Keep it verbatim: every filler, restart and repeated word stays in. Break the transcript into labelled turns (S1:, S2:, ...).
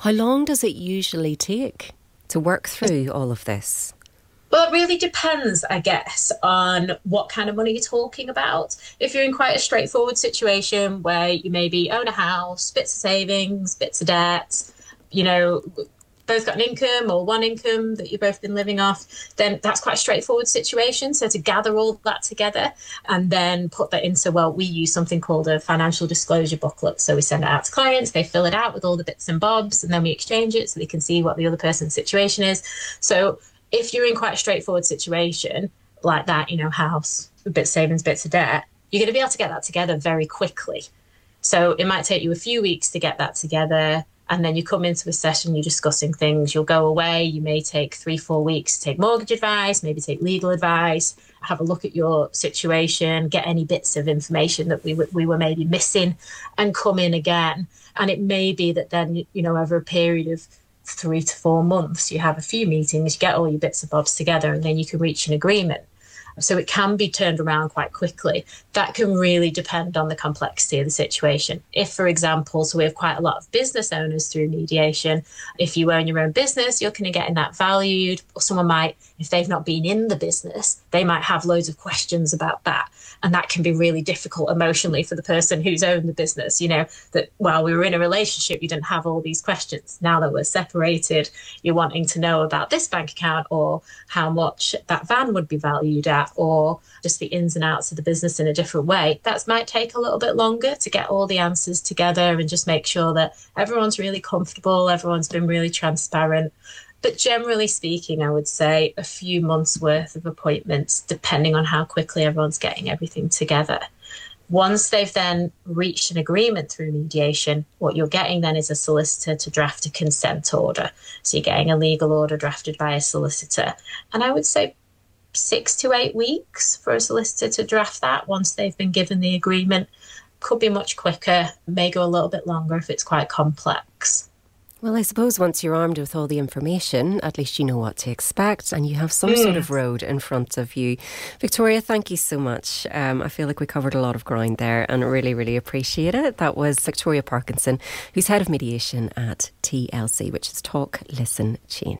S1: How long does it usually take to work through all of this?
S2: Well, it really depends, I guess, on what kind of money you're talking about. If you're in quite a straightforward situation where you maybe own a house, bits of savings, bits of debt, you know, both got an income or one income that you've both been living off, then that's quite a straightforward situation. So to gather all that together and then put that into, well, we use something called a financial disclosure booklet. So we send it out to clients, they fill it out with all the bits and bobs, and then we exchange it so they can see what the other person's situation is. So if you're in quite a straightforward situation like that, you know, house, bits of savings, bits of debt, you're going to be able to get that together very quickly. So it might take you a few weeks to get that together. And then you come into a session, you're discussing things, you'll go away, you may take three, four weeks to take mortgage advice, maybe take legal advice, have a look at your situation, get any bits of information that we, w- we were maybe missing and come in again. And it may be that then, you know, over a period of three to four months, you have a few meetings, you get all your bits and bobs together, and then you can reach an agreement. So it can be turned around quite quickly. That can really depend on the complexity of the situation. If, for example, so we have quite a lot of business owners through mediation. If you own your own business, you're kind of getting that valued. Or someone might, if they've not been in the business, they might have loads of questions about that. And that can be really difficult emotionally for the person who's owned the business. You know, that while we were in a relationship, you didn't have all these questions. Now that we're separated, you're wanting to know about this bank account or how much that van would be valued at, or just the ins and outs of the business in a different way. That might take a little bit longer to get all the answers together and just make sure that everyone's really comfortable, everyone's been really transparent. But generally speaking, I would say a few months worth of appointments, depending on how quickly everyone's getting everything together. Once they've then reached an agreement through mediation, what you're getting then is a solicitor to draft a consent order. So you're getting a legal order drafted by a solicitor. And I would say six to eight weeks for a solicitor to draft that once they've been given the agreement. Could be much quicker, may go a little bit longer if it's quite complex.
S1: Well, I suppose once you're armed with all the information, at least you know what to expect and you have some mm. sort of road in front of you. Victoria, thank you so much. Um, I feel like we covered a lot of ground there and really, really appreciate it. That was Victoria Parkinson, who's head of mediation at T L C, which is Talk, Listen, Change.